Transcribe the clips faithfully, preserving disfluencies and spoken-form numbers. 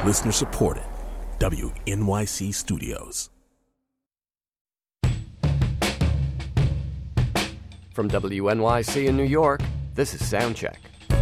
Listener supported. W N Y C Studios. From W N Y C in New York, this is Soundcheck.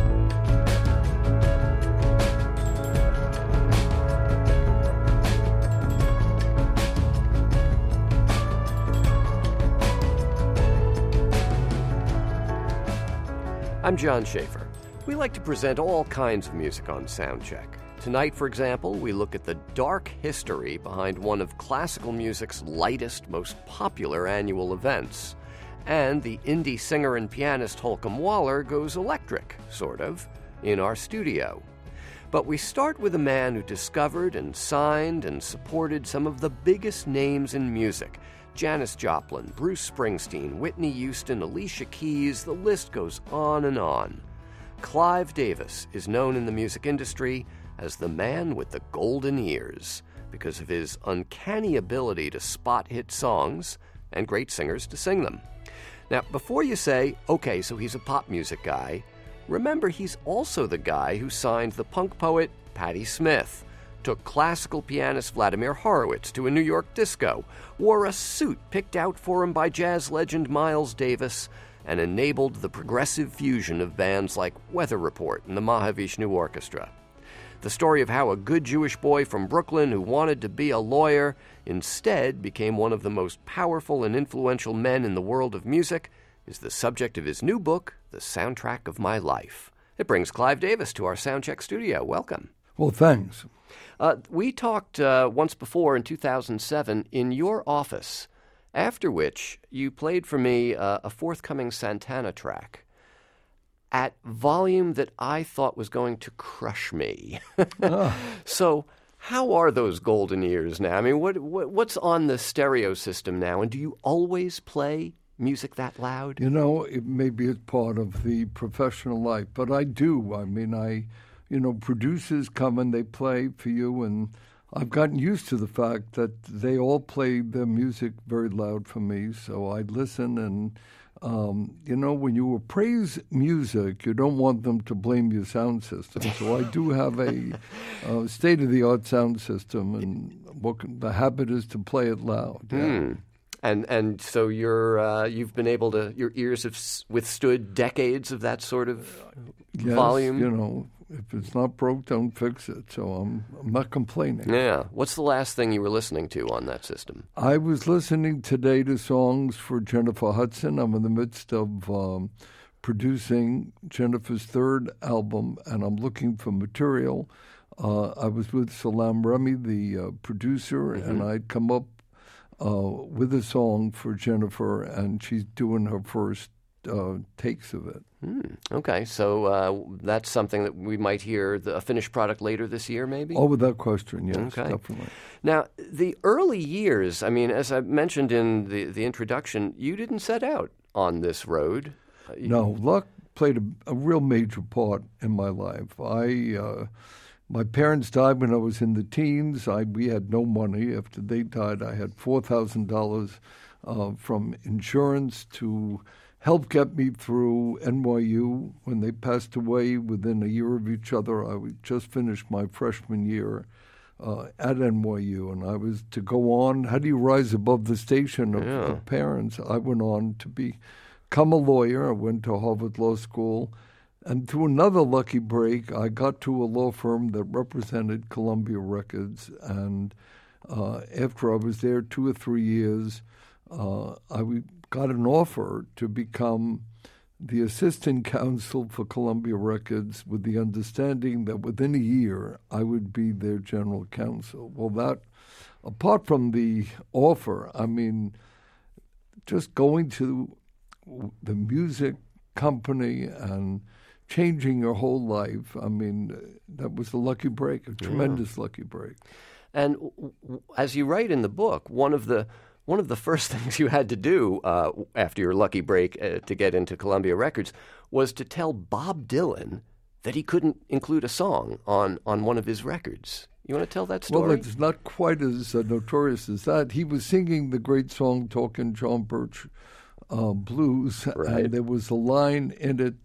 I'm John Schaefer. We like to present all kinds of music on Soundcheck. Tonight, for example, we look at the dark history behind one of classical music's lightest, most popular annual events. And the indie singer and pianist Holcomb Waller goes electric, sort of, in our studio. But we start with a man who discovered and signed and supported some of the biggest names in music. Janis Joplin, Bruce Springsteen, Whitney Houston, Alicia Keys, the list goes on and on. Clive Davis is known in the music industry as the man with the golden ears because of his uncanny ability to spot hit songs and great singers to sing them. Now, before you say, okay, so he's a pop music guy, remember he's also the guy who signed the punk poet Patti Smith, took classical pianist Vladimir Horowitz to a New York disco, wore a suit picked out for him by jazz legend Miles Davis, and enabled the progressive fusion of bands like Weather Report and the Mahavishnu Orchestra. The story of how a good Jewish boy from Brooklyn who wanted to be a lawyer instead became one of the most powerful and influential men in the world of music is the subject of his new book, The Soundtrack of My Life. It brings Clive Davis to our Soundcheck studio. Welcome. Well, thanks. Uh, we talked uh, once before in two thousand seven in your office, after which you played for me uh, a forthcoming Santana track at volume that I thought was going to crush me. oh. So how are those golden ears now? I mean, what, what what's on the stereo system now? And do you always play music that loud? You know, it maybe it's part of the professional life, but I do. I mean, I... You know, producers come and they play for you, and I've gotten used to the fact that they all play their music very loud for me, so I listen. And, um, you know, when you appraise music, you don't want them to blame your sound system. So I do have a uh, state-of-the-art sound system, and what the habit is to play it loud. Yeah. Mm. And and so you're uh, you've been able to, your ears have withstood decades of that sort of yes, volume? You know, if it's not broke, don't fix it. So I'm, I'm not complaining. Yeah. What's the last thing you were listening to on that system? I was listening today to songs for Jennifer Hudson. I'm in the midst of um, producing Jennifer's third album, and I'm looking for material. Uh, I was with Salam Remy, the uh, producer, mm-hmm. and I'd come up uh, with a song for Jennifer, and she's doing her first uh, takes of it. Hmm. Okay, so uh, that's something that we might hear, the, a finished product later this year, maybe? Oh, without question, yes, okay. Definitely. Now, the early years, I mean, as I mentioned in the, the introduction, you didn't set out on this road. Uh, you, no, luck played a, a real major part in my life. I, uh, my parents died when I was in the teens. I, we had no money. After they died, I had four thousand dollars uh, from insurance to helped get me through N Y U. When they passed away within a year of each other, I would just finished my freshman year uh, at N Y U, and I was to go on. How do you rise above the station of, yeah. of parents? I went on to be, become a lawyer. I went to Harvard Law School, and through another lucky break, I got to a law firm that represented Columbia Records, and uh, after I was there two or three years, uh, I would got an offer to become the assistant counsel for Columbia Records with the understanding that within a year I would be their general counsel. Well, that, apart from the offer, I mean, just going to the music company and changing your whole life, I mean, that was a lucky break, a tremendous yeah. lucky break. And as you write in the book, one of the One of the first things you had to do uh, after your lucky break uh, to get into Columbia Records was to tell Bob Dylan that he couldn't include a song on, on one of his records. You want to tell that story? Well, it's not quite as uh, notorious as that. He was singing the great song Talkin' John Birch uh, Blues, right. and there was a line in it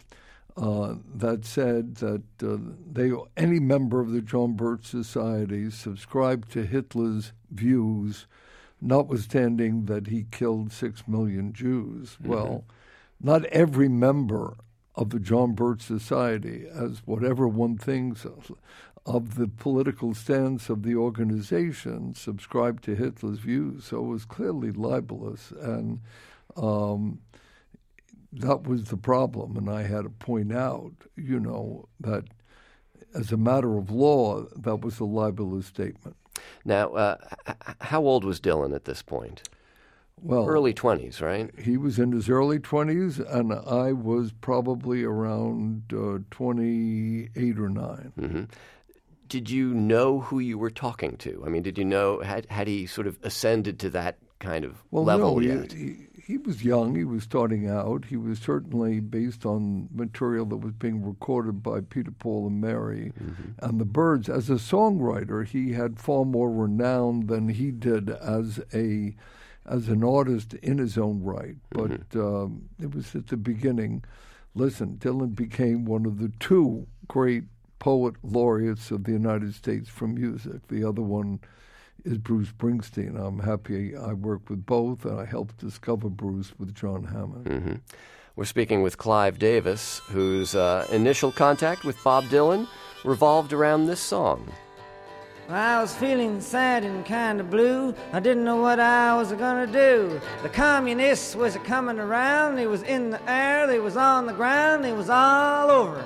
uh, that said that uh, they any member of the John Birch Society subscribed to Hitler's views, notwithstanding that he killed six million Jews. Mm-hmm. Well, not every member of the John Birch Society, as whatever one thinks of, of the political stance of the organization, subscribed to Hitler's views. So it was clearly libelous, and um, that was the problem. And I had to point out, you know, that as a matter of law, that was a libelous statement. Now, uh, h- how old was Dylan at this point? Well, early twenties, right? He was in his early twenties, and I was probably around uh, twenty-eight or nine. Mm-hmm. Did you know who you were talking to? I mean, did you know, had, had he sort of ascended to that kind of well, level no, yet? He, he, he was young. He was starting out. He was certainly based on material that was being recorded by Peter, Paul, and Mary mm-hmm. and the Byrds. As a songwriter, he had far more renown than he did as a as an artist in his own right. But mm-hmm. um, it was at the beginning. Listen, Dylan became one of the two great poet laureates of the United States for music. The other one is Bruce Springsteen. I'm happy I worked with both, and I helped discover Bruce with John Hammond. Mm-hmm. We're speaking with Clive Davis, whose uh, initial contact with Bob Dylan revolved around this song. I was feeling sad and kind of blue. I didn't know what I was gonna do. The communists was a coming around. They was in the air, they was on the ground, they was all over.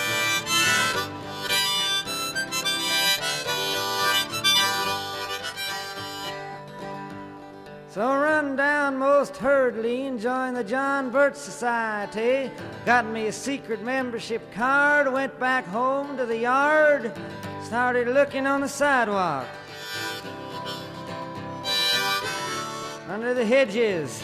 So I run down most hurriedly and joined the John Birch Society. Got me a secret membership card, went back home to the yard, started looking on the sidewalk, under the hedges.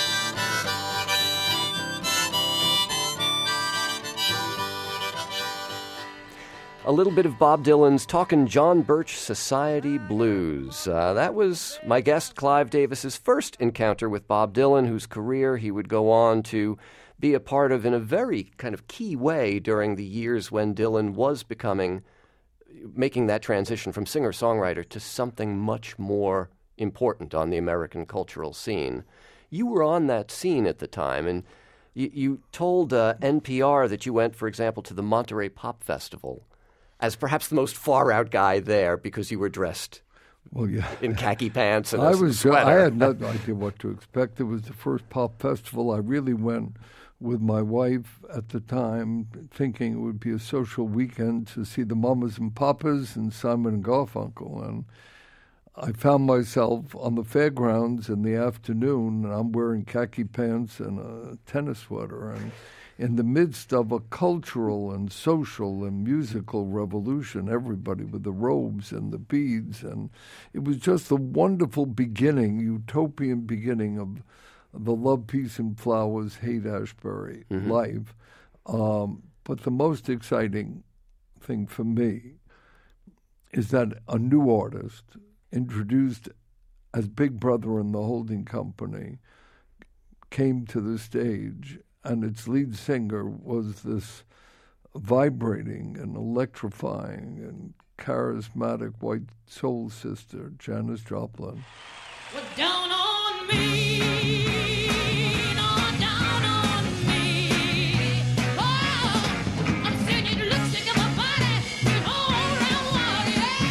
A little bit of Bob Dylan's Talkin' John Birch Society Blues. Uh, that was my guest Clive Davis's first encounter with Bob Dylan, whose career he would go on to be a part of in a very kind of key way during the years when Dylan was becoming, making that transition from singer-songwriter to something much more important on the American cultural scene. You were on that scene at the time, and you, you told uh, N P R that you went, for example, to the Monterey Pop Festival as perhaps the most far-out guy there because you were dressed well, yeah. in khaki pants and I a was, sweater. I had no idea what to expect. It was the first pop festival. I really went with my wife at the time, thinking it would be a social weekend to see the Mamas and Papas and Simon and Garfunkel. And I found myself on the fairgrounds in the afternoon, and I'm wearing khaki pants and a tennis sweater, and in the midst of a cultural and social and musical revolution, everybody with the robes and the beads. And it was just the wonderful beginning, utopian beginning of the Love, Peace, and Flowers, Haight-Ashbury mm-hmm. life. Um, but the most exciting thing for me is that a new artist introduced as Big Brother in the holding company came to the stage, and its lead singer was this vibrating and electrifying and charismatic white soul sister, Janis Joplin. Well, down on me, no, down on me. Oh, I'm saying it looks like my body is all around wild,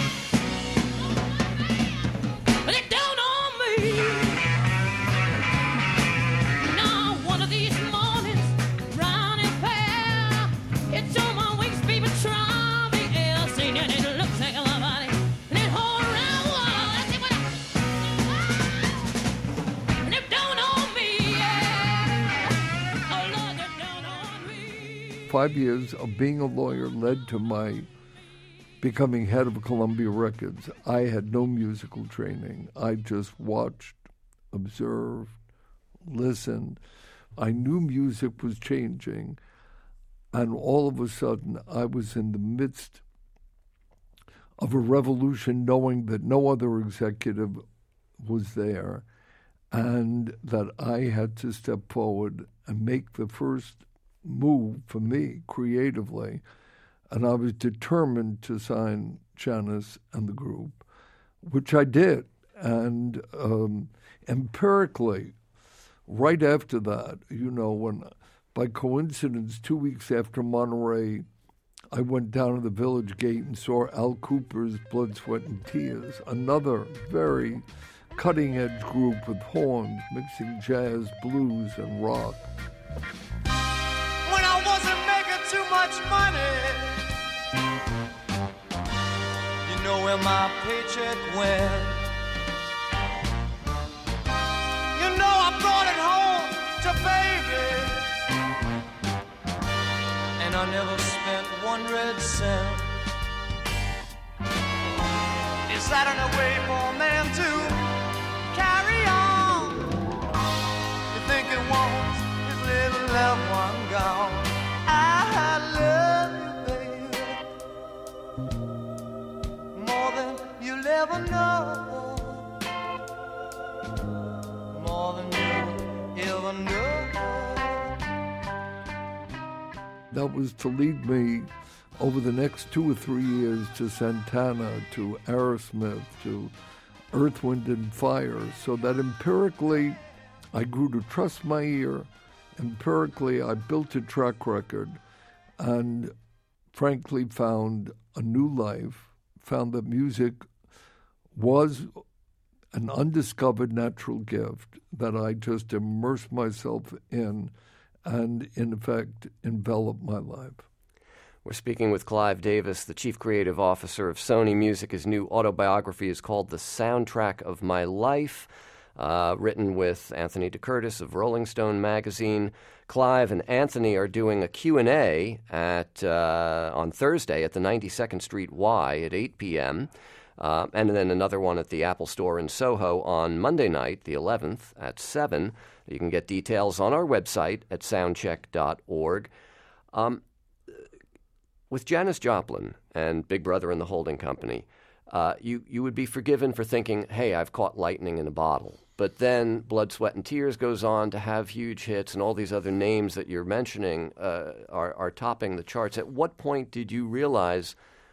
yeah. Well, it down on me. Now, one of these mornings, round and fair, it's on my wings, baby, try me else. Saying it looks like my body, and it all around wild. I say, what I Five years of being a lawyer led to my becoming head of Columbia Records. I had no musical training. I just watched, observed, listened. I knew music was changing, and all of a sudden I was in the midst of a revolution, knowing that no other executive was there, and that I had to step forward and make the first move for me creatively, and I was determined to sign Janis and the group, which I did. And um, empirically, right after that, you know, when by coincidence, two weeks after Monterey, I went down to the Village Gate and saw Al Cooper's Blood, Sweat, and Tears, another very cutting-edge group with horns, mixing jazz, blues, and rock. When I wasn't making too much money, you know where my paycheck went. You know I brought it home to baby, and I never spent one red cent. Is that an way for a man to carry on? You think it wants his little loved one gone? I love you, baby, more than you'll ever know, more than you'll ever know. That was to lead me over the next two or three years to Santana, to Aerosmith, to Earth, Wind, and Fire, so that empirically I grew to trust my ear. Empirically, I built a track record and frankly found a new life, found that music was an undiscovered natural gift that I just immersed myself in and, in effect, enveloped my life. We're speaking with Clive Davis, the Chief Creative Officer of Sony Music. His new autobiography is called The Soundtrack of My Life, uh, written with Anthony DeCurtis of Rolling Stone magazine. Clive and Anthony are doing a Q and A at, uh, on Thursday at the ninety-second Street Y at eight p.m., uh, and then another one at the Apple Store in Soho on Monday night, the eleventh, at seven. You can get details on our website at soundcheck dot org. Um, With Janis Joplin and Big Brother and the Holding Company, uh, you, you would be forgiven for thinking, hey, I've caught lightning in a bottle. But then Blood, Sweat, and Tears goes on to have huge hits, and all these other names that you're mentioning uh, are, are topping the charts. At what point did you realize,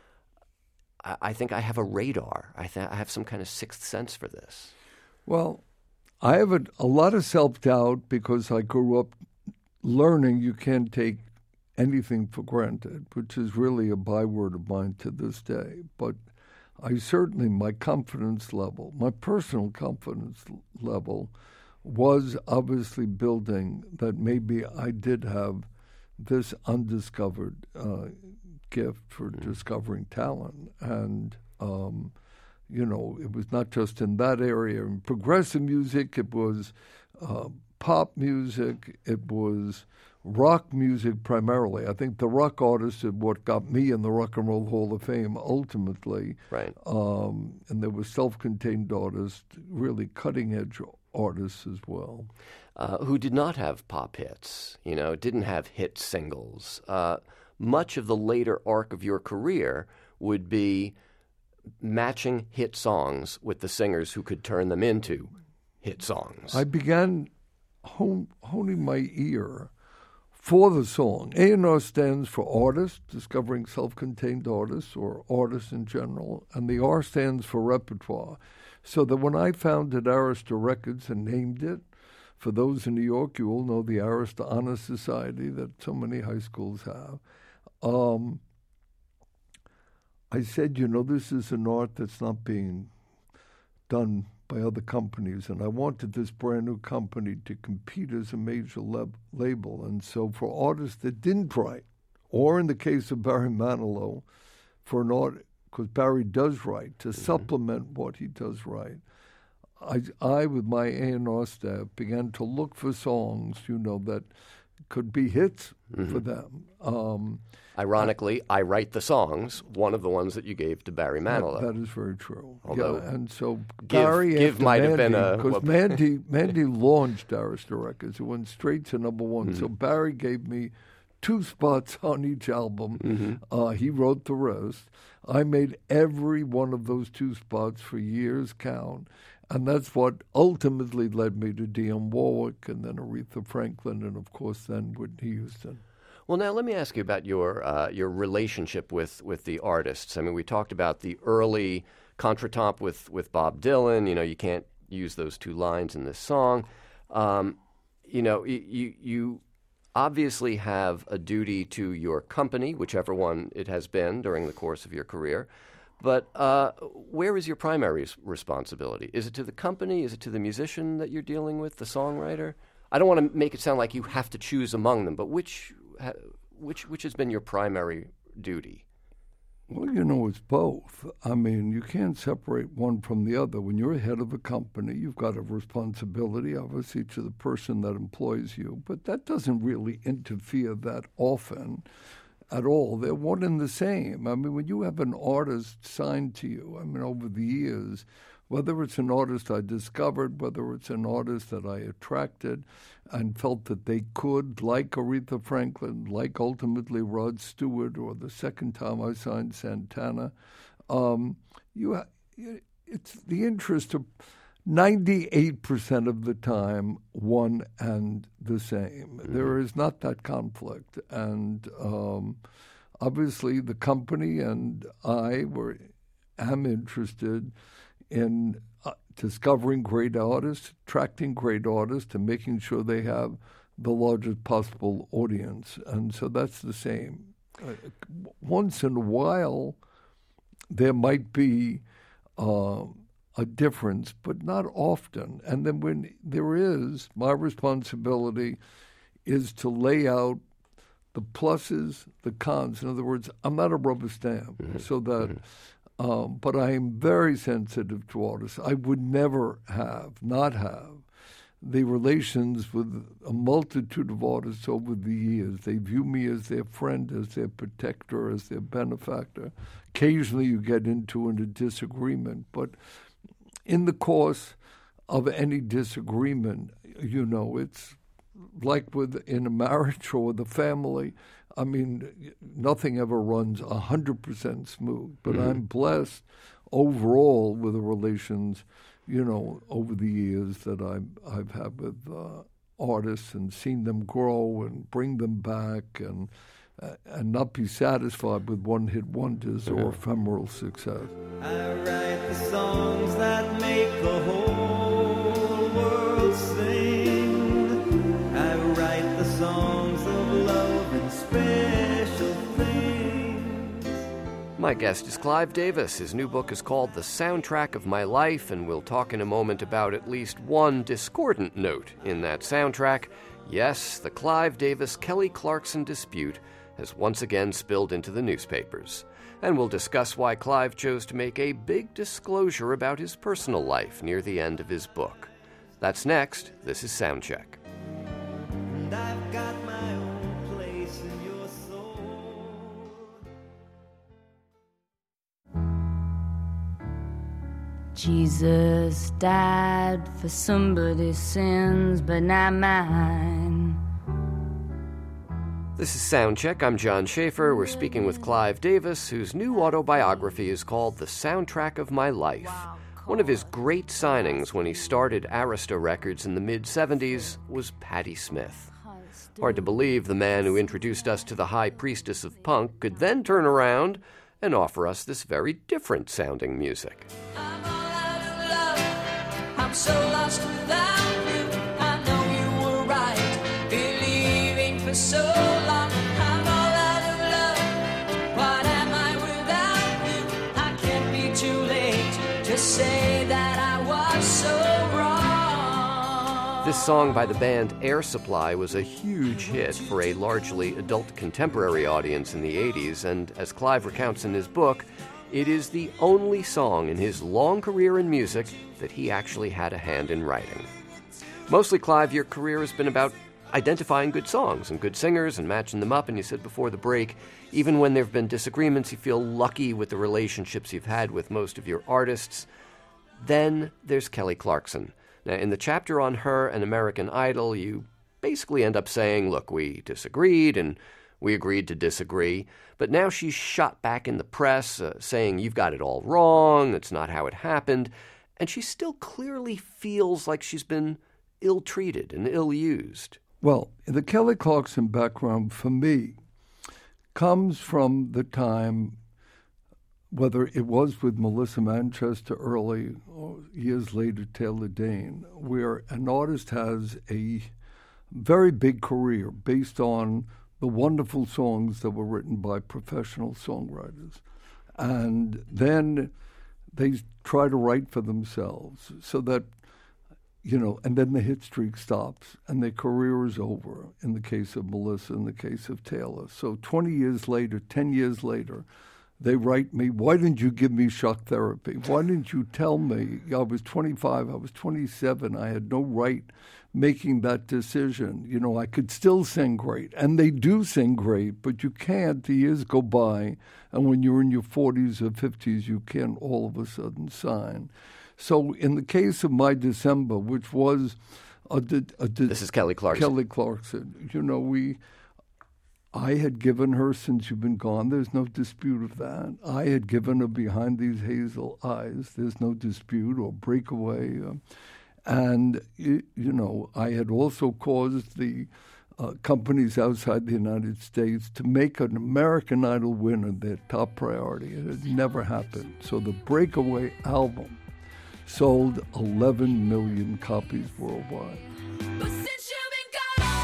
I, I think I have a radar, I, th- I have some kind of sixth sense for this? Well, I have a, a lot of self-doubt because I grew up learning you can't take anything for granted, which is really a byword of mine to this day. But I certainly, my confidence level, my personal confidence level was obviously building that maybe I did have this undiscovered uh, gift for mm-hmm. discovering talent. And, um, you know, it was not just in that area. In progressive music, it was uh, pop music, it was rock music primarily. I think the rock artists are what got me in the Rock and Roll Hall of Fame ultimately. Right. Um, and there were self-contained artists, really cutting-edge artists as well. Uh, who did not have pop hits, you know, didn't have hit singles. Uh, much of the later arc of your career would be matching hit songs with the singers who could turn them into hit songs. I began hone, honing my ear for the song. A and R stands for artist, discovering self-contained artists or artists in general, and the R stands for repertoire. So that when I founded Arista Records and named it, for those in New York, you all know the Arista Honor Society that so many high schools have. Um, I said, you know, this is an art that's not being done by other companies, and I wanted this brand new company to compete as a major lab- label. And so for artists that didn't write, or in the case of Barry Manilow, for an art, because Barry does write, to mm-hmm. supplement what he does write, I, I, with my A and R staff, began to look for songs, you know, that could be hits mm-hmm. for them. Um, Ironically, I write the songs, one of the ones that you gave to Barry Manilow. That, that is very true. Although yeah, and so give, Barry give after might Mandy, have been a... Because Mandy, Mandy launched Arista Records. It went straight to number one. Mm-hmm. So Barry gave me two spots on each album. Mm-hmm. Uh, he wrote the rest. I made every one of those two spots for years count. And that's what ultimately led me to Dionne Warwick and then Aretha Franklin and, of course, then Whitney Houston. Well, now let me ask you about your uh, your relationship with, with the artists. I mean, we talked about the early contretemps with, with Bob Dylan. You know, you can't use those two lines in this song. Um, you know, you you obviously have a duty to your company, whichever one it has been during the course of your career. But uh, where is your primary responsibility? Is it to the company? Is it to the musician that you're dealing with, the songwriter? I don't want to make it sound like you have to choose among them, but which which which has been your primary duty? Well, you know, it's both. I mean, you can't separate one from the other. When you're head of a company, you've got a responsibility, obviously, to the person that employs you, but that doesn't really interfere that often at all. They're one and the same. I mean, when you have an artist signed to you, I mean, over the years, whether it's an artist I discovered, whether it's an artist that I attracted and felt that they could, like Aretha Franklin, like ultimately Rod Stewart, or the second time I signed Santana, um, you ha- it's the interest of ninety-eight percent of the time one and the same. Mm-hmm. There is not that conflict. And um, obviously the company and I were am interested in uh, discovering great artists, attracting great artists, and making sure they have the largest possible audience. And so that's the same. Uh, once in a while, there might be uh, a difference, but not often. And then when there is, my responsibility is to lay out the pluses, the cons. In other words, I'm not a rubber stamp, mm-hmm. so that... Mm-hmm. Um, but I am very sensitive to artists. I would never have, not have, the relations with a multitude of artists over the years. They view me as their friend, as their protector, as their benefactor. Occasionally you get into a disagreement, but in the course of any disagreement, you know, it's like with in a marriage or with a family. I mean, nothing ever runs one hundred percent smooth, but mm-hmm. I'm blessed overall with the relations, you know, over the years that I've, I've had with uh, artists and seen them grow and bring them back and uh, and not be satisfied with one-hit wonders mm-hmm. or ephemeral success. I write the songs that make the whole world sing. I write the songs of love and special things. My guest is Clive Davis. His new book is called The Soundtrack of My Life, and we'll talk in a moment about at least one discordant note in that soundtrack. Yes, the Clive Davis-Kelly Clarkson dispute has once again spilled into the newspapers. And we'll discuss why Clive chose to make a big disclosure about his personal life near the end of his book. That's next. This is Soundcheck. And I've got my own place in your soul. Jesus died for somebody's sins, but not mine. This is Soundcheck. I'm John Schaefer. We're speaking with Clive Davis, whose new autobiography is called The Soundtrack of My Life. One of his great signings when he started Arista Records in the mid-seventies was Patti Smith. Hard to believe the man who introduced us to the high priestess of punk could then turn around and offer us this very different-sounding music. I'm all out of love. I'm so lost without you. I know you were right, believing for so long. I'm all out of love. What am I without you? I can't be too late. Just say that I was so wrong. This song by the band Air Supply was a huge hit for a largely adult contemporary audience in the eighties, and as Clive recounts in his book, it is the only song in his long career in music that he actually had a hand in writing. Mostly, Clive, your career has been about identifying good songs and good singers and matching them up, and you said before the break, even when there have been disagreements, you feel lucky with the relationships you've had with most of your artists. Then there's Kelly Clarkson. Now, in the chapter on her and American Idol, you basically end up saying, look, we disagreed and we agreed to disagree, but now she's shot back in the press uh, saying you've got it all wrong, it's not how it happened, and she still clearly feels like she's been ill-treated and ill-used. Well, the Kelly Clarkson background for me comes from the time, whether it was with Melissa Manchester early or years later Taylor Dayne, where an artist has a very big career based on the wonderful songs that were written by professional songwriters. And then they try to write for themselves so that, you know, and then the hit streak stops and their career is over in the case of Melissa, in the case of Taylor. So twenty years later, ten years later, they write me, why didn't you give me shock therapy? Why didn't you tell me? I was twenty-five, I was twenty-seven, I had no right making that decision. You know, I could still sing great, and they do sing great, but you can't, the years go by, and when you're in your forties or fifties, you can't all of a sudden sign. So in the case of My December, which was a... a, a this is Kelly Clarkson. Kelly Clarkson. You know, we... I had given her Since You've Been Gone. There's no dispute of that. I had given her Behind These Hazel Eyes. There's no dispute, or Breakaway. Uh, and, you, you know, I had also caused the uh, companies outside the United States to make an American Idol winner their top priority. It had never happened. So the Breakaway album sold eleven million copies worldwide. But since you've been gone,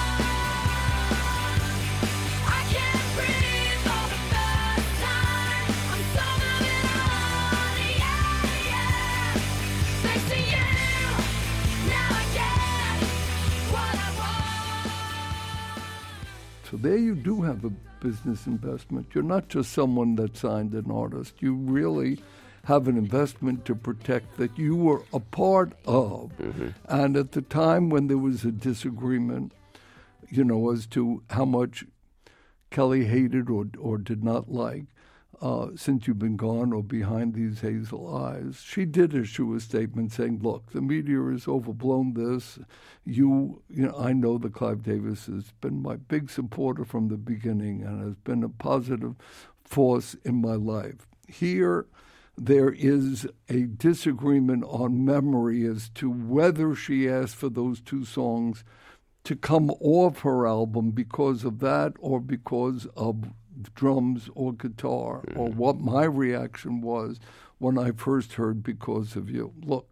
I can't breathe for the first time. I'm so moving on, yeah, yeah. Thanks to you, now I get what I want. So there you do have a business investment. You're not just someone that signed an artist. You really have an investment to protect that you were a part of. Mm-hmm. And at the time when there was a disagreement, you know, as to how much Kelly hated or or did not like uh, Since You've Been Gone or Behind These Hazel Eyes, she did issue a statement saying, look, the media has overblown this. You, you know, I know that Clive Davis has been my big supporter from the beginning and has been a positive force in my life. Here, there is a disagreement on memory as to whether she asked for those two songs to come off her album because of that or because of drums or guitar, mm. or what my reaction was when I first heard Because of You. Look,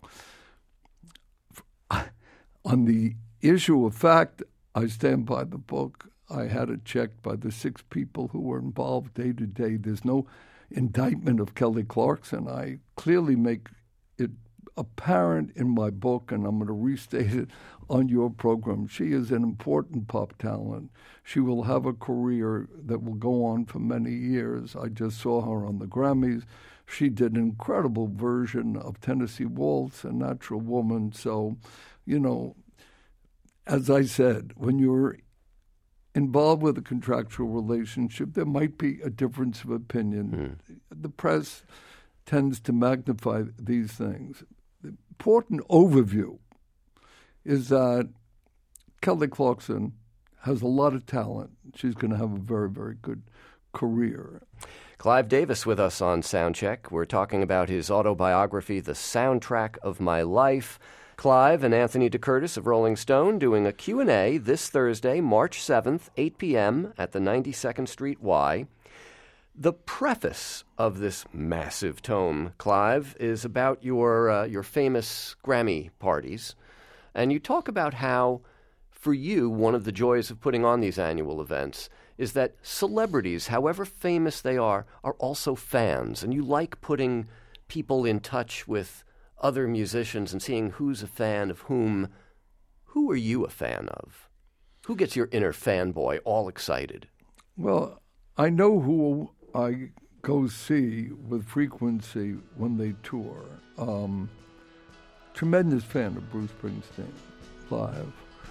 on the issue of fact, I stand by the book. I had it checked by the six people who were involved day to day. There's no indictment of Kelly Clarkson. I clearly make it apparent in my book, and I'm going to restate it on your program. She is an important pop talent. She will have a career that will go on for many years. I just saw her on the Grammys. She did an incredible version of Tennessee Waltz, A Natural Woman. So, you know, as I said, when you're involved with a contractual relationship, there might be a difference of opinion. Mm. The press tends to magnify these things. The important overview is that Kelly Clarkson has a lot of talent. She's going to have a very, very good career. Clive Davis with us on Soundcheck. We're talking about his autobiography, The Soundtrack of My Life. Clive and Anthony DeCurtis of Rolling Stone doing a Q and A this Thursday, March seventh, eight p.m. at the ninety-second Street Y. The preface of this massive tome, Clive, is about your uh, your famous Grammy parties. And you talk about how, for you, one of the joys of putting on these annual events is that celebrities, however famous they are, are also fans. And you like putting people in touch with other musicians and seeing who's a fan of whom. Who are you a fan of? Who gets your inner fanboy all excited? Well, I know who I go see with frequency when they tour. Um, tremendous fan of Bruce Springsteen, live.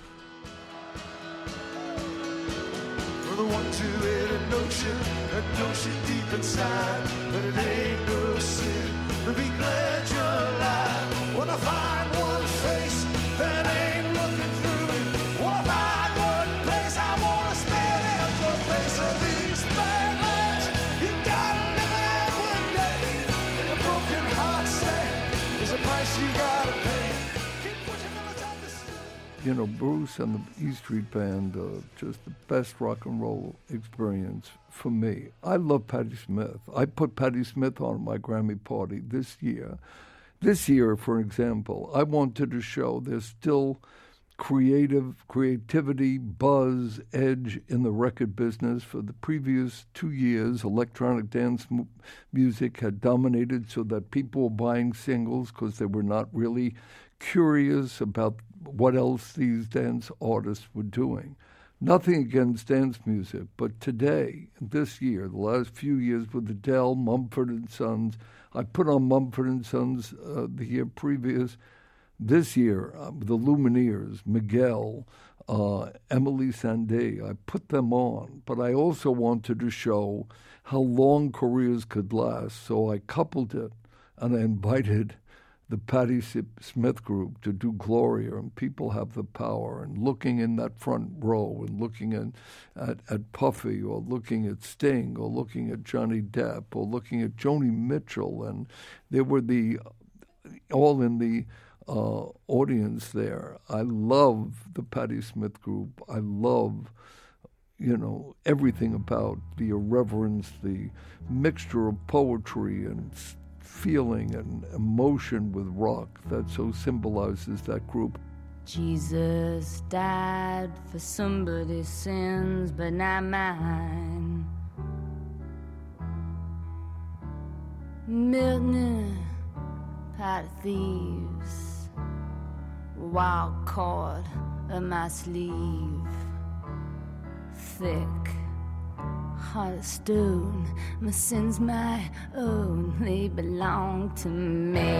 For the one two-headed notion, that notion deep inside, but it ain't no sin to be glad you're alive. When I find one face that ain't looking through it, when I find one place I want to spend in the place of these bad lights, you gotta live that one day. And a broken heart say is a price you gotta pay. Keep pushing on the top of the you know, Bruce and the E Street Band are just the best rock and roll experience for me. I love Patti Smith. I put Patti Smith on my Grammy party this year. This year, for example, I wanted to show there's still creative creativity, buzz, edge in the record business. For the previous two years, electronic dance mu- music had dominated so that people were buying singles because they were not really curious about what else these dance artists were doing. Nothing against dance music, but today, this year, the last few years with Adele, Mumford and Sons, I put on Mumford and Sons uh, the year previous. This year, uh, the Lumineers, Miguel, uh, Emily Sandé, I put them on, but I also wanted to show how long careers could last, so I coupled it, and I invited the Patti Smith group to do Gloria, and People Have the Power, and looking in that front row, and looking in, at, at Puffy, or looking at Sting, or looking at Johnny Depp, or looking at Joni Mitchell, and they were the all in the Uh, audience there. I love the Patti Smith group. I love, you know, everything about the irreverence, the mixture of poetry and s- feeling and emotion with rock that so symbolizes that group. Jesus died for somebody's sins, but not mine. Milton, pot of thieves, wild cord of my sleeve, thick heart of stone, my sins my own, they belong to me,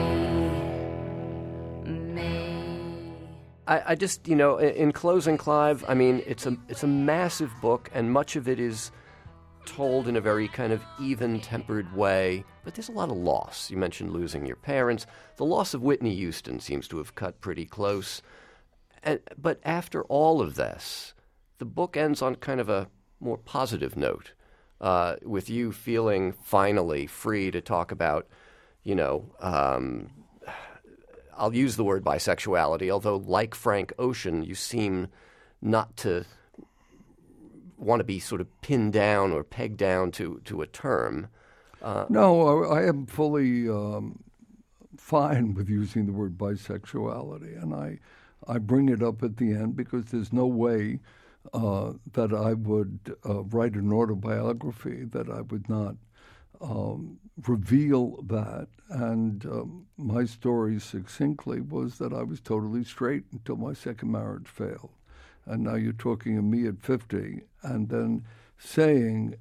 me. I, I just, you know, in, in closing, Clive, I mean, it's a it's a massive book, and much of it is told in a very kind of even-tempered way, but there's a lot of loss. You mentioned losing your parents. The loss of Whitney Houston seems to have cut pretty close. And, but after all of this, the book ends on kind of a more positive note, uh, with you feeling finally free to talk about, you know, um, I'll use the word bisexuality, although like Frank Ocean, you seem not to want to be sort of pinned down or pegged down to, to a term. Uh, no, I, I am fully um, fine with using the word bisexuality, and I I bring it up at the end because there's no way uh, that I would uh, write an autobiography that I would not um, reveal that. And um, my story succinctly was that I was totally straight until my second marriage failed. And now you're talking of me at fifty, and then saying,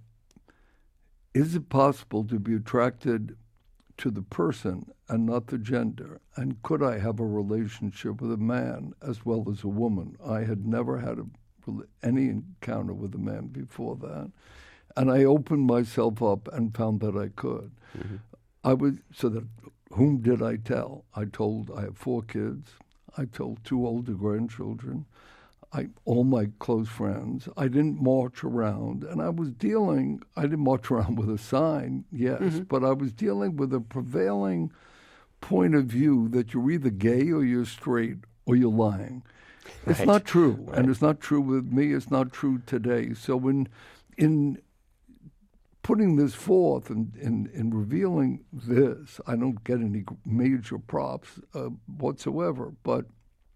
is it possible to be attracted to the person and not the gender? And could I have a relationship with a man as well as a woman? I had never had a, any encounter with a man before that. And I opened myself up and found that I could. Mm-hmm. I was, so that, whom did I tell? I told, I have four kids. I told two older grandchildren. I, all my close friends. I didn't march around, and I was dealing, I didn't march around with a sign, yes, mm-hmm. but I was dealing with a prevailing point of view that you're either gay or you're straight or you're lying. Right. It's not true, right. And it's not true with me, it's not true today. So in, in putting this forth and in, in, in revealing this, I don't get any major props uh, whatsoever, but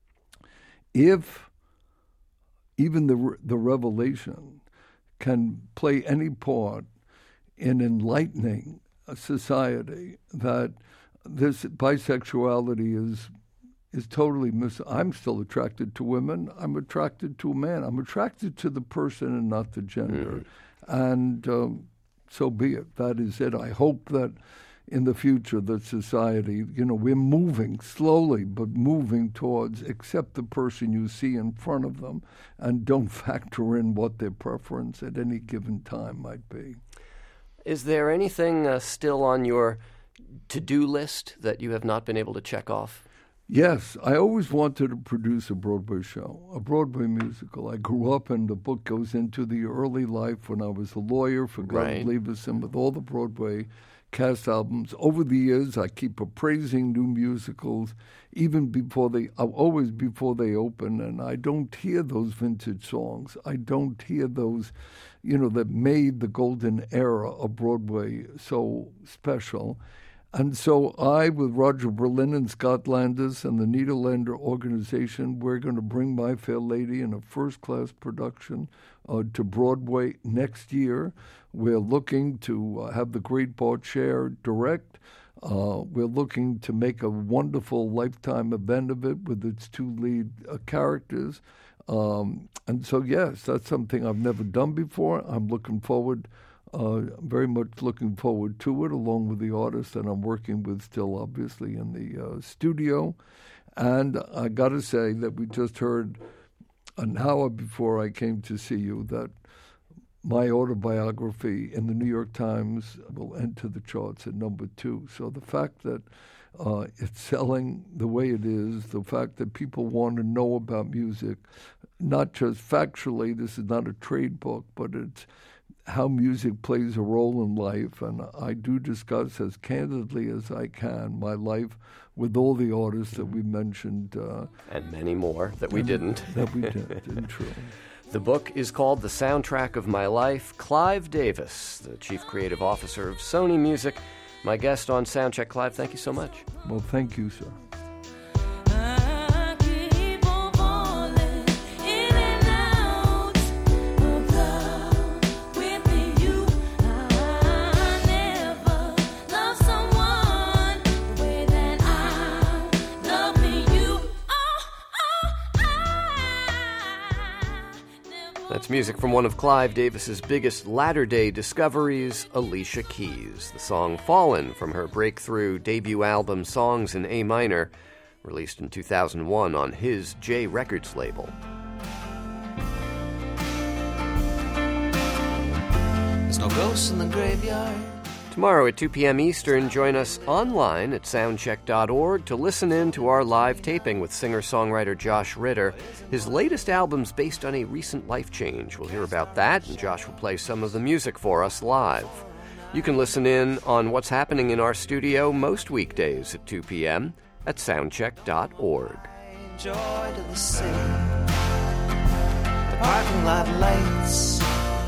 if even the the revelation can play any part in enlightening a society that this bisexuality is is totally mis. I'm still attracted to women. I'm attracted to a man. I'm attracted to the person and not the gender. Mm. And um, so be it. That is it. I hope that in the future that society, you know, we're moving slowly, but moving towards accept the person you see in front of them and don't factor in what their preference at any given time might be. Is there anything uh, still on your to-do list that you have not been able to check off? Yes, I always wanted to produce a Broadway show, a Broadway musical. I grew up, and the book goes into the early life when I was a lawyer for Right. Glenn Leveson with all the Broadway cast albums. Over the years, I keep appraising new musicals, even before they, uh, always before they open, and I don't hear those vintage songs. I don't hear those, you know, that made the golden era of Broadway so special. And so I, with Roger Berlin and Scott Landis and the Nederlander organization, we're going to bring My Fair Lady in a first-class production uh, to Broadway next year. We're looking to uh, have the great Bart Scher direct. Uh, we're looking to make a wonderful lifetime event of it with its two lead uh, characters. Um, and so, yes, that's something I've never done before. I'm looking forward Uh, very much looking forward to it, along with the artists that I'm working with still, obviously, in the uh, studio. And I got to say that we just heard an hour before I came to see you that my autobiography in the New York Times will enter the charts at number two. So the fact that uh, it's selling the way it is, the fact that people want to know about music, not just factually, this is not a trade book, but it's how music plays a role in life, and I do discuss as candidly as I can my life with all the artists that we mentioned. Uh, And many more that we didn't. That we did, didn't true. The book is called The Soundtrack of My Life. Clive Davis, the Chief Creative Officer of Sony Music, my guest on Soundcheck. Clive, thank you so much. Well, thank you, sir. I keep on falling in and out of love with you. I never loved someone the way that I love you. Oh, oh, I never. That's music from one of Clive Davis's biggest latter-day discoveries, Alicia Keys. The song Fallen from her breakthrough debut album Songs in A Minor, released in two thousand one on his J Records label. There's no ghosts in the graveyard. Tomorrow at two p.m. Eastern, join us online at soundcheck dot org to listen in to our live taping with singer-songwriter Josh Ritter. His latest album's based on a recent life change. We'll hear about that, and Josh will play some of the music for us live. You can listen in on what's happening in our studio most weekdays at two p.m. at soundcheck dot org. Joy to the city. The parking lot lights.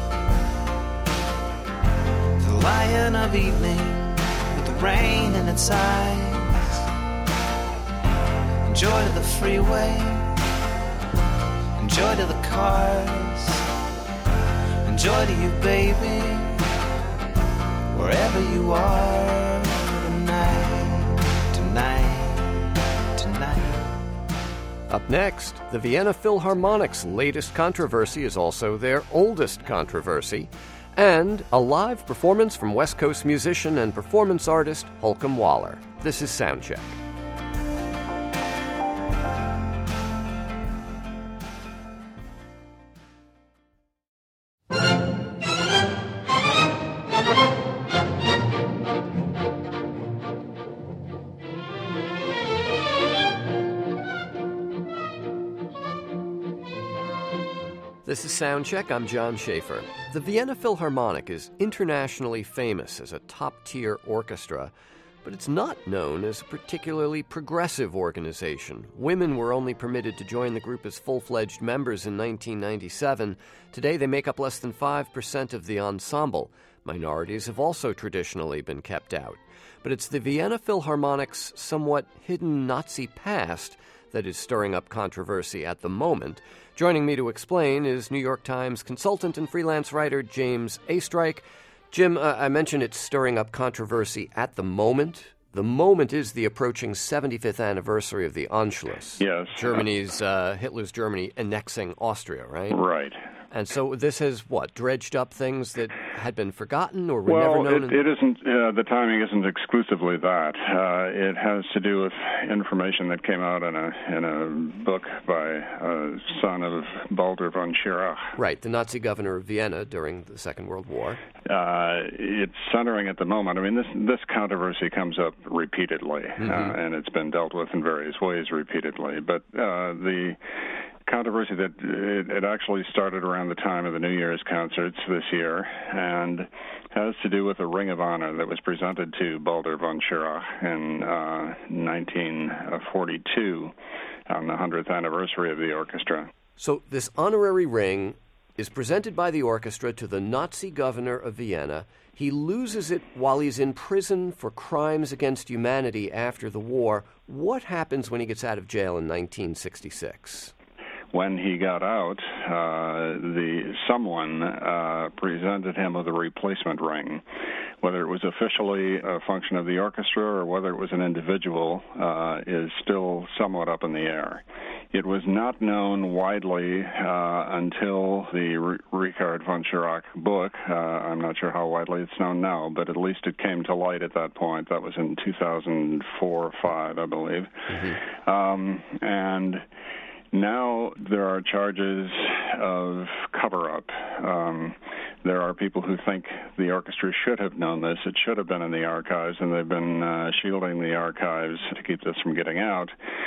The lion of evening with the rain in its eyes. And joy to the freeway. And joy to the cars. And joy to you, baby. Wherever you are tonight, tonight, tonight. Up next, the Vienna Philharmonic's latest controversy is also their oldest controversy, and a live performance from West Coast musician and performance artist Holcomb Waller. This is Soundcheck. This is Soundcheck. I'm John Schaefer. The Vienna Philharmonic is internationally famous as a top-tier orchestra, but it's not known as a particularly progressive organization. Women were only permitted to join the group as full-fledged members in nineteen ninety-seven. Today, they make up less than five percent of the ensemble. Minorities have also traditionally been kept out. But it's the Vienna Philharmonic's somewhat hidden Nazi past that is stirring up controversy at the moment. Joining me to explain is New York Times consultant and freelance writer James Astrike. Jim, uh, I mentioned it's stirring up controversy at the moment. The moment is the approaching seventy-fifth anniversary of the Anschluss. Yes. Germany's, uh, Hitler's Germany annexing Austria, right? Right. And so this has, what, dredged up things that had been forgotten or were well, never known? It, it isn't, uh, the timing isn't exclusively that. Uh, it has to do with information that came out in a in a book by a son of Baldur von Schirach. Right, the Nazi governor of Vienna during the Second World War. Uh, it's centering at the moment. I mean, this this controversy comes up repeatedly, Mm-hmm. uh, and it's been dealt with in various ways repeatedly. But uh, the controversy that it, it actually started around the time of the New Year's concerts this year, and has to do with a Ring of Honor that was presented to Baldur von Schirach in uh, nineteen forty-two on the hundredth anniversary of the orchestra. So this honorary ring is presented by the orchestra to the Nazi governor of Vienna. He loses it while he's in prison for crimes against humanity after the war. What happens when he gets out of jail in nineteen sixty-six? When he got out, uh, the someone uh, presented him with a replacement ring. Whether it was officially a function of the orchestra or whether it was an individual uh, is still somewhat up in the air. It was not known widely uh, until the R- Richard von Schirach book. Uh, I'm not sure how widely it's known now, but at least it came to light at that point. That was in two thousand four or five, I believe. Mm-hmm. Um, and now there are charges of cover-up. Um, there are people who think the orchestra should have known this. It should have been in the archives, and they've been uh, shielding the archives to keep this from getting out.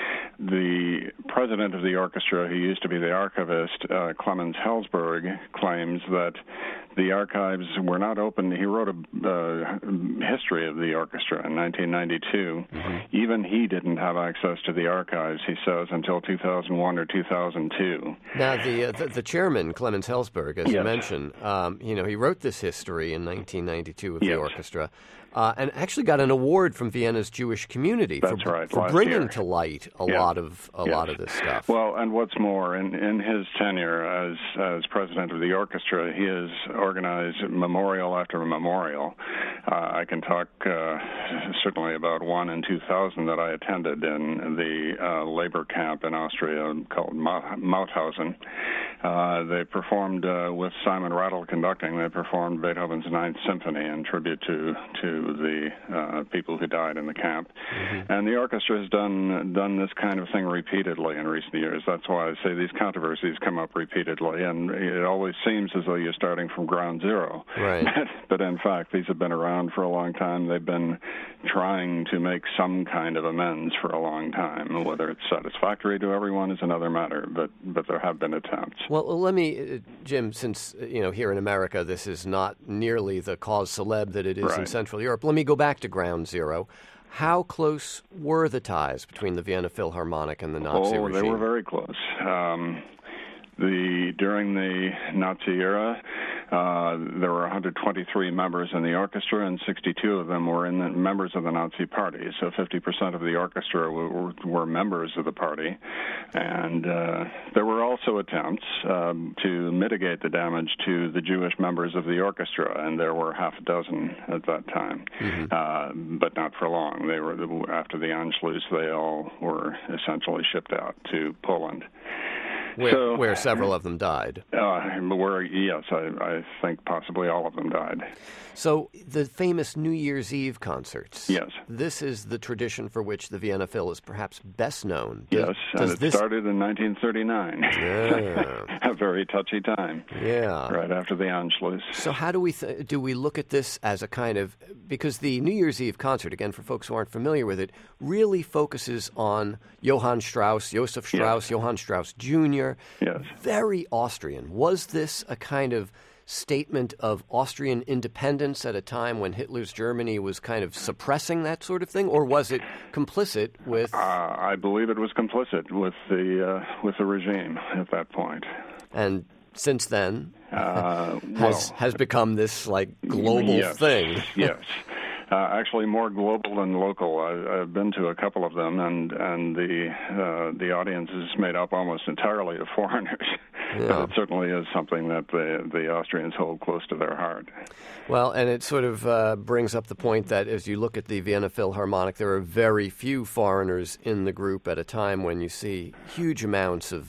The president of the orchestra, who used to be the archivist, uh, Clemens Helsberg, claims that the archives were not open. He wrote a uh, history of the orchestra in nineteen ninety-two. Mm-hmm. Even he didn't have access to the archives, he says, until two thousand one or two thousand two. Now, the uh, the, the chairman, Clemens Helsberg, as yes. you mentioned, um, you know, he wrote this history in nineteen ninety-two of yes. the orchestra. Uh, and actually got an award from Vienna's Jewish community That's for, right, for last bringing year. to light a yes. lot of a yes. lot of this stuff. Well, and what's more, in, in his tenure as as president of the orchestra, he has organized memorial after memorial. Uh, I can talk uh, certainly about one in two thousand that I attended in the uh, labor camp in Austria called Mauthausen. Uh, they performed uh, with Simon Rattle conducting. They performed Beethoven's Ninth Symphony in tribute to to the uh, people who died in the camp. Mm-hmm. And the orchestra has done done this kind of thing repeatedly in recent years. That's why I say these controversies come up repeatedly, and it always seems as though you're starting from ground zero. Right. But in fact, these have been around for a long time. They've been trying to make some kind of amends for a long time. Whether it's satisfactory to everyone is another matter, but but there have been attempts. Well, let me, uh, Jim, since, uh, you know, here in America, this is not nearly the cause célèbre that it is right. in Central Europe. Let me go back to ground zero. How close were the ties between the Vienna Philharmonic and the Nazi oh, regime? Oh, they were very close. Um, the during the Nazi era, uh, there were one hundred twenty-three members in the orchestra, and sixty-two of them were in the members of the Nazi Party. So fifty percent of the orchestra were, were members of the party. And uh, there were also attempts um, to mitigate the damage to the Jewish members of the orchestra, and there were half a dozen at that time, mm-hmm. uh, but not for long. They were after the Anschluss, they all were essentially shipped out to Poland. Where, so, where several of them died. Uh, where, yes, I, I think possibly all of them died. So the famous New Year's Eve concerts. Yes. This is the tradition for which the Vienna Phil is perhaps best known. Does, yes, does and it this... started in nineteen thirty-nine. Yeah. A very touchy time. Yeah. Right after the Anschluss. So how do we th- do we look at this as a kind of, because the New Year's Eve concert, again, for folks who aren't familiar with it, really focuses on Johann Strauss, Joseph Strauss, yes. Johann Strauss Junior Yes. Very Austrian. Was this a kind of statement of Austrian independence at a time when Hitler's Germany was kind of suppressing that sort of thing, or was it complicit with? Uh, I believe it was complicit with the uh, with the regime at that point. And since then, uh, has well, has become this like global yes, thing. Yes. Uh, actually, more global than local. I, I've been to a couple of them, and and the uh, the audience is made up almost entirely of foreigners. Yeah. But it certainly is something that the the Austrians hold close to their heart. Well, and it sort of uh, brings up the point that as you look at the Vienna Philharmonic, there are very few foreigners in the group at a time when you see huge amounts of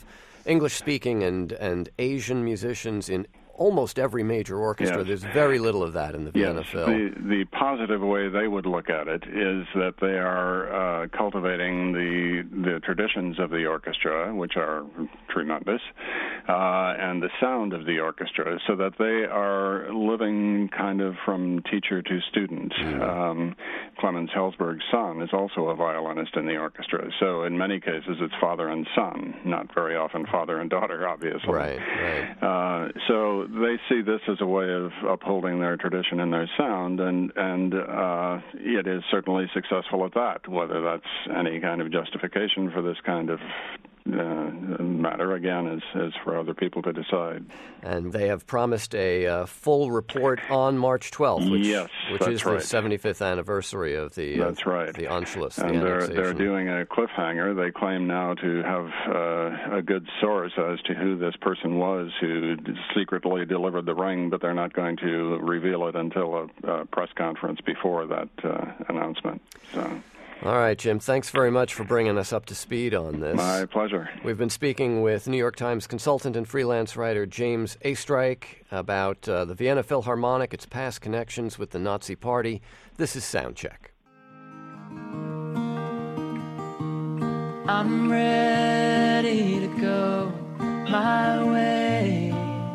English-speaking and, and Asian musicians in almost every major orchestra. Yes. There's very little of that in the Vienna Yes, Phil. the, the positive way they would look at it is that they are uh, cultivating the the traditions of the orchestra, which are tremendous, uh, and the sound of the orchestra, so that they are living kind of from teacher to student. Mm-hmm. Um, Clemens Helsberg's son is also a violinist in the orchestra, so in many cases it's father and son, not very often father and daughter, obviously. Right, right. Uh, so they see this as a way of upholding their tradition and their sound, and and uh, it is certainly successful at that. Whether that's any kind of justification for this kind of uh, matter, again, is, is for other people to decide. And they have promised a uh, full report on March twelfth, which, yes, which that's is right. the seventy-fifth anniversary of the that's uh, right. the Anschluss, and the they're annexation. they're doing a cliffhanger. They claim now to have uh, a good source as to who this person was who secretly delivered the ring, but they're not going to reveal it until a, a press conference before that uh, announcement. So. All right, Jim, thanks very much for bringing us up to speed on this. My pleasure. We've been speaking with New York Times consultant and freelance writer James Oestreich about uh, the Vienna Philharmonic, its past connections with the Nazi Party. This is Soundcheck. I'm ready to go my way.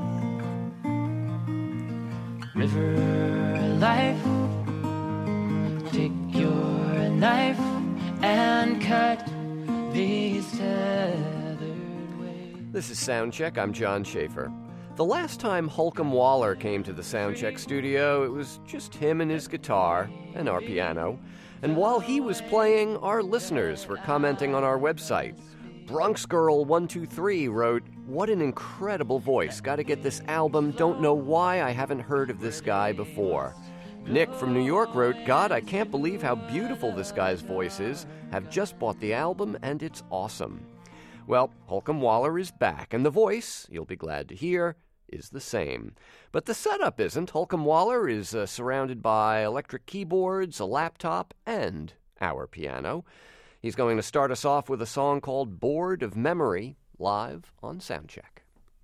River life, take your knife and cut these tethered ways. This is Soundcheck. I'm John Schaefer. The last time Holcomb Waller came to the Soundcheck studio, it was just him and his guitar and our piano. And while he was playing, our listeners were commenting on our website. Bronx Girl one two three wrote, "What an incredible voice. Got to get this album. Don't know why I haven't heard of this guy before." Nick from New York wrote, "God, I can't believe how beautiful this guy's voice is. Have just bought the album, and it's awesome." Well, Holcomb Waller is back, and the voice, you'll be glad to hear, is the same. But the setup isn't. Holcomb Waller is uh, surrounded by electric keyboards, a laptop, and our piano. He's going to start us off with a song called Bored of Memory, live on Soundcheck.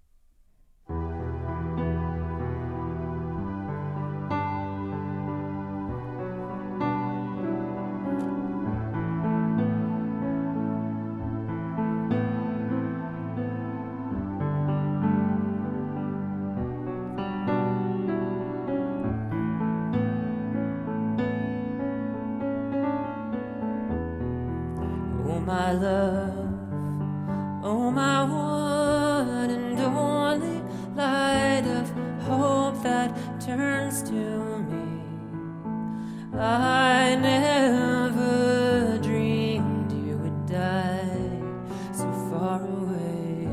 My love, oh my one and only light of hope that turns to me. I never dreamed you would die so far away.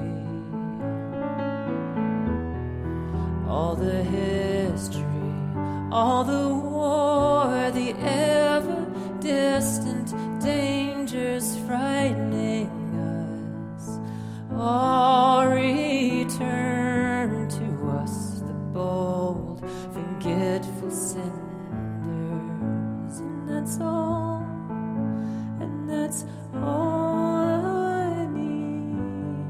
All the history, all the war, the ever distant dangers frightening us, all return to us, the bold, forgetful cinders. And that's all, and that's all I need.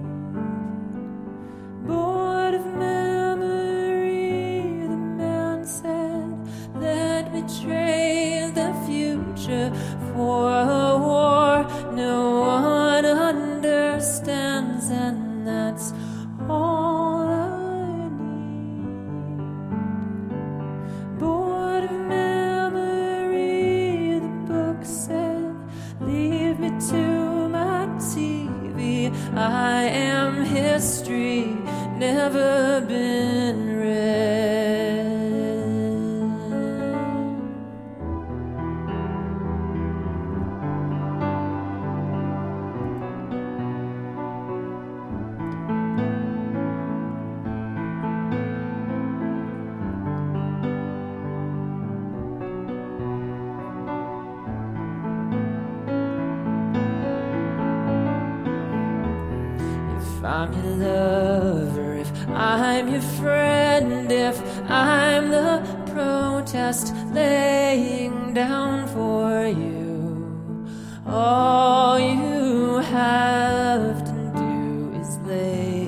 Bored of memory, the man said, let me trade the future for a war no one understands, and that's all I need. Bored of memory, the book said, leave me to my T V. I am history, never been read. If I'm your lover, if I'm your friend, if I'm the protest laying down for you, all you have to do is lay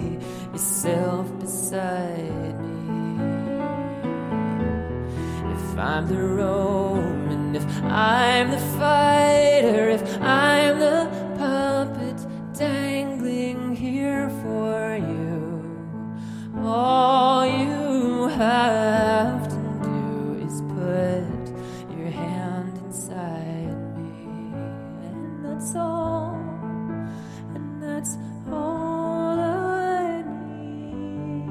I'm the fighter, if I'm the puppet dangling here for you, all you have to do is put your hand inside me, and that's all, and that's all I need.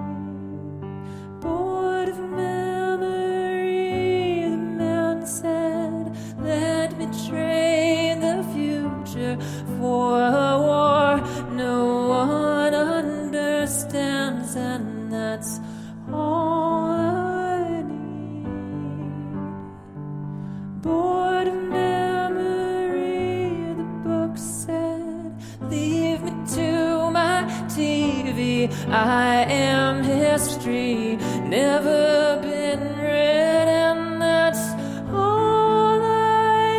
Bored of memory, the man said, let me trade the future for a war no one understands, and that's all I need. Bored of memory, the book said, leave me to my T V. I am history, never been read, and that's all I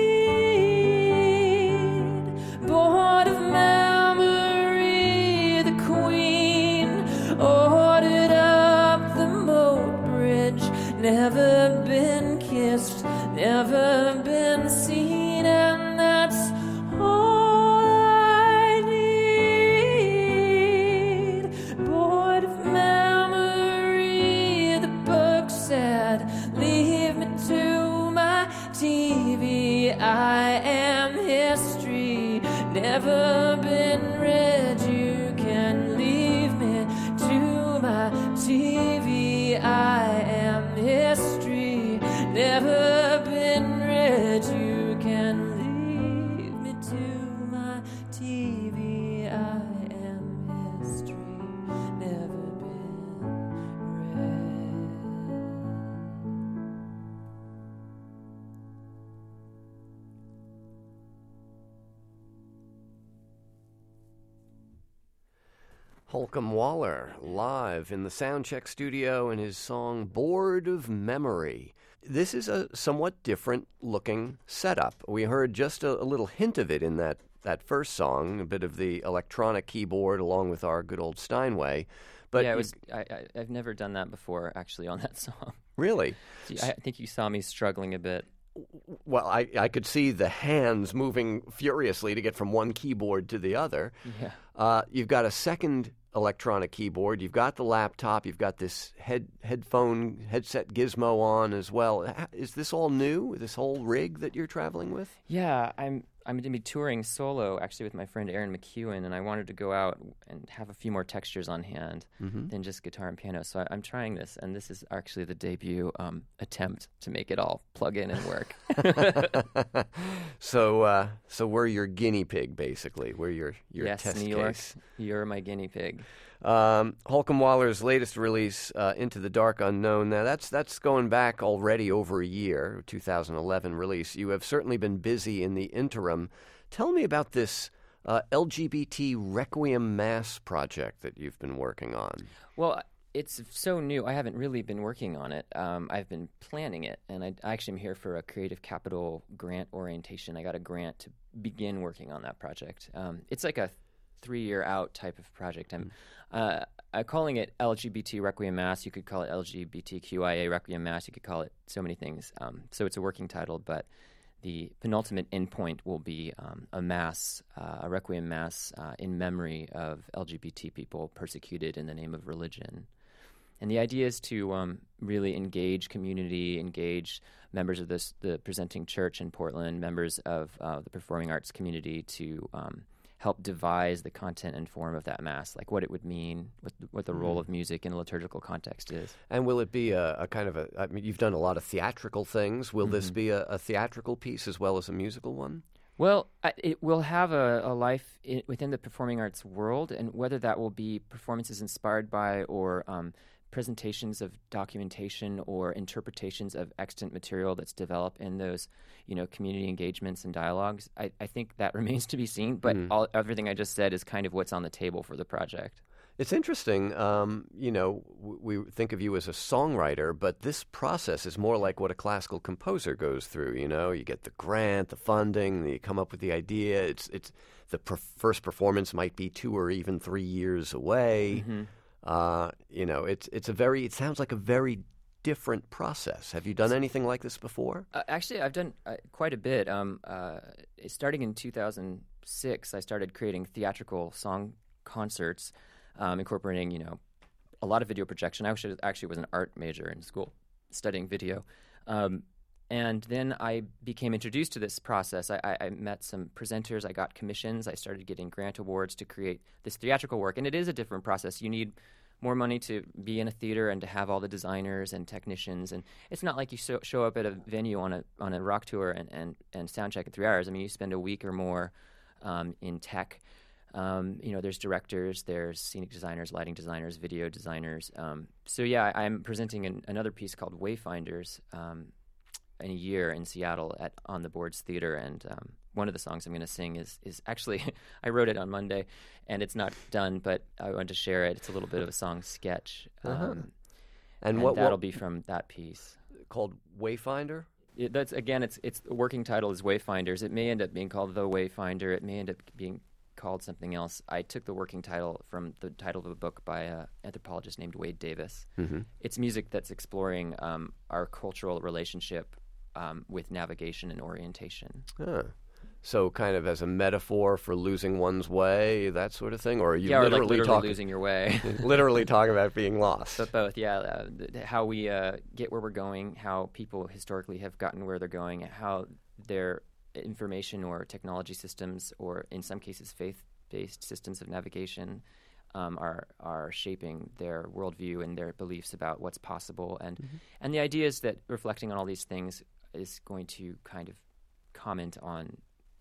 need. Bored of memory, the queen ordered up the moat bridge, never been kissed, never been seen, and that's all I need. Bored of memory, the book said, leave me to my T V. I am history, never been read. You can leave me to my T V. I am history, never been read. You can leave me to my T V. I am history, never been read. Holcomb Waller, live in the Soundcheck studio in his song Bored of Memory. This is a somewhat different looking setup. We heard just a, a little hint of it in that, that first song, a bit of the electronic keyboard along with our good old Steinway. But yeah, it you- was. I, I, I've never done that before, actually, on that song. Really? See, I think you saw me struggling a bit. Well, I, I could see the hands moving furiously to get from one keyboard to the other. Yeah. Uh, you've got a second electronic keyboard. You've got the laptop. You've got this head headphone headset gizmo on as well. Ha- Is this all new? This whole rig that you're traveling with? Yeah, I'm I'm going to be touring solo, actually, with my friend Aaron McEwen, and I wanted to go out and have a few more textures on hand Mhm. than just guitar and piano. So I, I'm trying this, and this is actually the debut um, attempt to make it all plug in and work. so, uh, so we're your guinea pig, basically. We're your your yes, test New York, case. you're my guinea pig. Um, Holcomb Waller's latest release, uh, Into the Dark Unknown. Now that's that's going back already over a year, two thousand eleven release. You have certainly been busy in the interim. Tell me about this uh, L G B T Requiem Mass project that you've been working on. Well, it's so new. I haven't really been working on it. Um, I've been planning it, and I, I actually am here for a Creative Capital grant orientation. I got a grant to begin working on that project. Um, it's like a three-year out type of project. I'm, uh, I'm calling it L G B T Requiem Mass. You could call it L G B T Q I A Requiem Mass. You could call it so many things. Um, so it's a working title, but the penultimate endpoint will be um, a mass, uh, a Requiem Mass uh, in memory of L G B T people persecuted in the name of religion. And the idea is to um, really engage community, engage members of this, the presenting church in Portland, members of uh, the performing arts community to um, help devise the content and form of that mass, like what it would mean, what, what the role of music in a liturgical context is. And will it be a, a kind of a, I mean, you've done a lot of theatrical things. Will this Mhm. be a, a theatrical piece as well as a musical one? Well, I, it will have a, a life I- within the performing arts world, and whether that will be performances inspired by or um, presentations of documentation or interpretations of extant material that's developed in those, you know, community engagements and dialogues, I, I think that remains to be seen. But Mhm. all, everything I just said is kind of what's on the table for the project. It's interesting, um, you know, w- we think of you as a songwriter, but this process is more like what a classical composer goes through, you know? You get the grant, the funding, you come up with the idea. It's it's the per- first performance might be two or even three years away. Mhm. Uh, you know, it's it's a very, it sounds like a very different process. Have you done anything like this before? Uh, actually, I've done uh, quite a bit. Um, uh, starting in two thousand six, I started creating theatrical song concerts, um, incorporating, you know, a lot of video projection. I actually, actually was an art major in school, studying video. Um, and then I became introduced to this process. I, I, I met some presenters. I got commissions. I started getting grant awards to create this theatrical work. And it is a different process. You need more money to be in a theater and to have all the designers and technicians. And it's not like you so, show up at a venue on a on a rock tour and, and, and sound check in three hours. I mean, you spend a week or more um, in tech. Um, you know, there's directors, there's scenic designers, lighting designers, video designers. Um, so, yeah, I, I'm presenting an, another piece called Wayfinders um, in a year in Seattle at On the Boards Theater. And um, one of the songs I'm going to sing is, is actually, I wrote it on Monday, and it's not done, but I wanted to share it. It's a little bit of a song sketch. Um, Uh-huh. And and what- that'll what- be from that piece. Called Wayfinder? It, that's again, it's it's the working title is Wayfinders. It may end up being called The Wayfinder. It may end up being called something else. I took the working title from the title of a book by an anthropologist named Wade Davis. Mhm. It's music that's exploring um, our cultural relationship um, with navigation and orientation. Huh. So kind of as a metaphor for losing one's way, that sort of thing? Or are you Yeah, or like literally, literally talking, losing your way. literally talking about being lost? But both, yeah. Uh, th- how we uh, get where we're going, how people historically have gotten where they're going, how their information or technology systems, or in some cases faith-based systems of navigation, um, are are shaping their worldview and their beliefs about what's possible. And Mm-hmm. and the idea is that reflecting on all these things is going to kind of comment on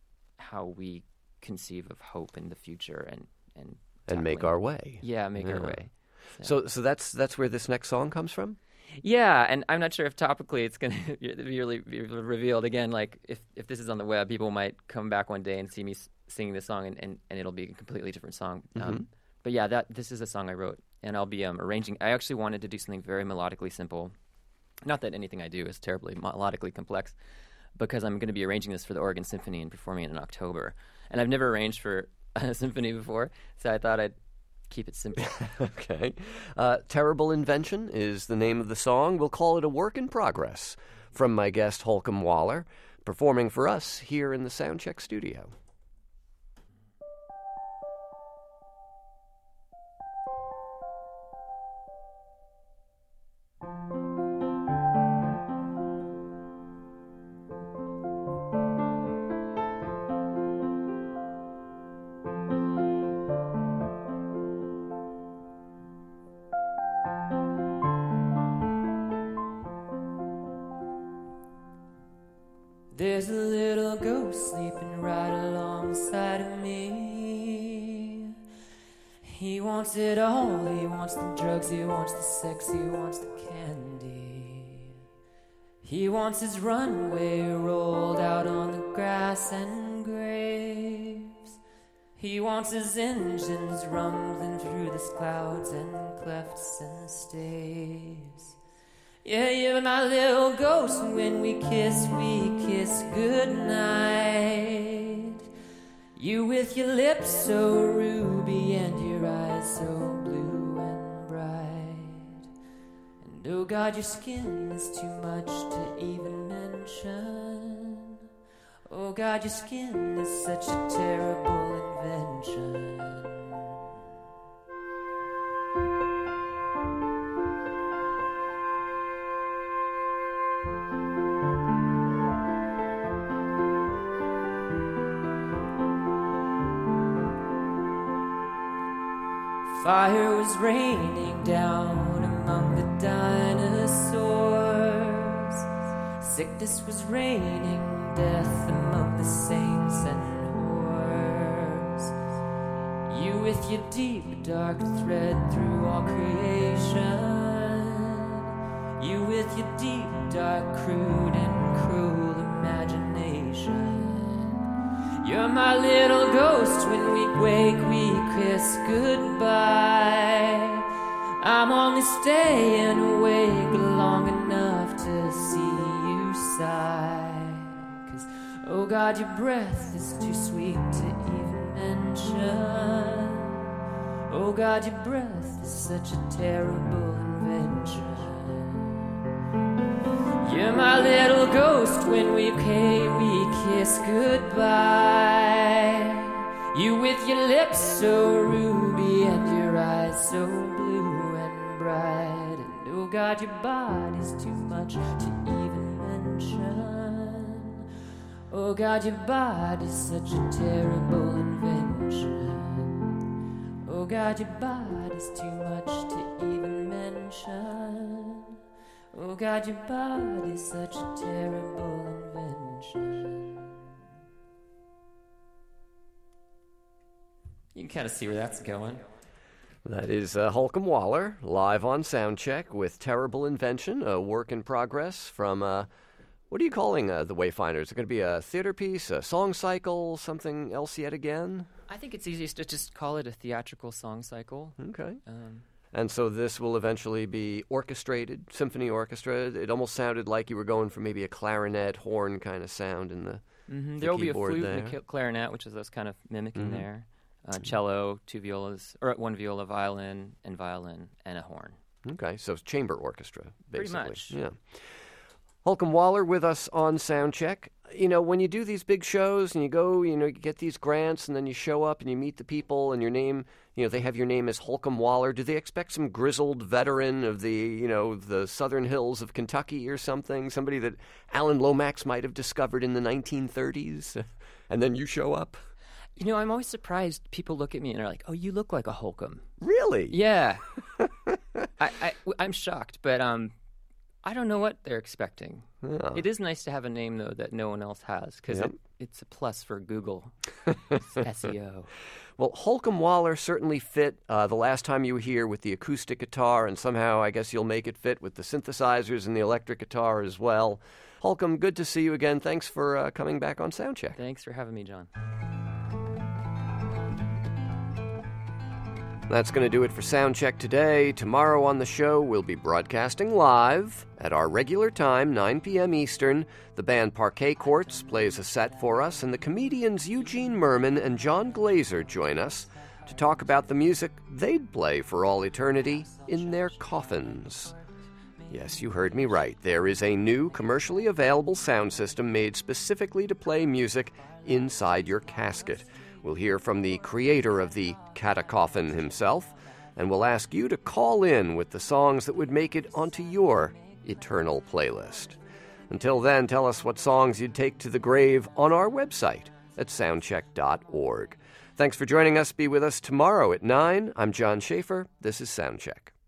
how we conceive of hope in the future and and And make tackling- our way. Yeah, make our Yeah. way. So, so that's that's where this next song comes from? Yeah, and I'm not sure if topically it's going to be really be revealed. Again, like if, if this is on the web, people might come back one day and see me s- singing this song, and, and, and it'll be a completely different song. Mhm. Um, but yeah, that this is a song I wrote, and I'll be um, arranging. I actually wanted to do something very melodically simple. Not that anything I do is terribly melodically complex, because I'm going to be arranging this for the Oregon Symphony and performing it in October. And I've never arranged for a symphony before, so I thought I'd keep it simple. Okay. Uh, Terrible Invention is the name of the song. We'll call it a work in progress from my guest Holcomb Waller, performing for us here in the Soundcheck studio. There's a little ghost sleeping right alongside of me. He wants it all. He wants the drugs, he wants the sex, he wants the candy. He wants his runway rolled out on the grass and graves. He wants his engines rumbling through the clouds and clefts and staves. Yeah, you're my little ghost, and when we kiss, we kiss goodnight. You with your lips so ruby and your eyes so blue and bright. And oh God, your skin is too much to even mention. Oh God, your skin is such a terrible invention. Fire was raining down among the dinosaurs. Sickness was raining death among the saints and whores. You with your deep dark thread through all creation. You with your deep dark crude and cruel imagination. You're my little ghost, when we wake we kiss goodbye. I'm only staying awake long enough to see you sigh. 'Cause oh God, your breath is too sweet to even mention. Oh God, your breath is such a terrible invention. You're my little ghost when we came, we kiss goodbye. You with your lips so ruby and your eyes so blue and bright. And oh God, your body's too much to even mention. Oh God, your body's such a terrible invention. Oh God, your body's too much to even mention. Oh God, your body's such a terrible invention. You can kind of see where that's going. That is uh, Holcomb Waller, live on Soundcheck with Terrible Invention, a work in progress from, uh, what are you calling uh, The Wayfinders? Is it going to be a theater piece, a song cycle, something else yet again? I think it's easiest to just call it a theatrical song cycle. Okay. Um, And so this will eventually be orchestrated, symphony orchestra. It almost sounded like you were going for maybe a clarinet, horn kind of sound in the, mm-hmm. the There will be a keyboard flute there. and a ki- clarinet, which is us kind of mimicking Mhm. there. Uh, cello, two violas, or one viola, violin, and violin, and a horn. Okay, so it's chamber orchestra, Pretty basically. much. Yeah. Holcomb Waller with us on Soundcheck. You know, when you do these big shows and you go, you know, you get these grants and then you show up and you meet the people and your name, you know, they have your name as Holcomb Waller. Do they expect some grizzled veteran of the, you know, the southern hills of Kentucky or something? Somebody that Alan Lomax might have discovered in the nineteen thirties? And then you show up? You know, I'm always surprised people look at me and are like, oh, you look like a Holcomb. Really? Yeah. I, I, I'm shocked, but um, I don't know what they're expecting. Yeah. It is nice to have a name, though, that no one else has, because Yep. it, it's a plus for Google. It's S E O. Well, Holcomb Waller certainly fit uh, the last time you were here with the acoustic guitar, and somehow I guess you'll make it fit with the synthesizers and the electric guitar as well. Holcomb, good to see you again. Thanks for uh, coming back on Soundcheck. Thanks for having me, John. That's going to do it for Soundcheck today. Tomorrow on the show, we'll be broadcasting live at our regular time, nine p.m. Eastern. The band Parquet Courts plays a set for us, and the comedians Eugene Merman and John Glazer join us to talk about the music they'd play for all eternity in their coffins. Yes, you heard me right. There is a new commercially available sound system made specifically to play music inside your casket. We'll hear from the creator of the Catacoffin himself, and we'll ask you to call in with the songs that would make it onto your eternal playlist. Until then, tell us what songs you'd take to the grave on our website at soundcheck dot org. Thanks for joining us. Be with us tomorrow at nine. I'm John Schaefer. This is Soundcheck.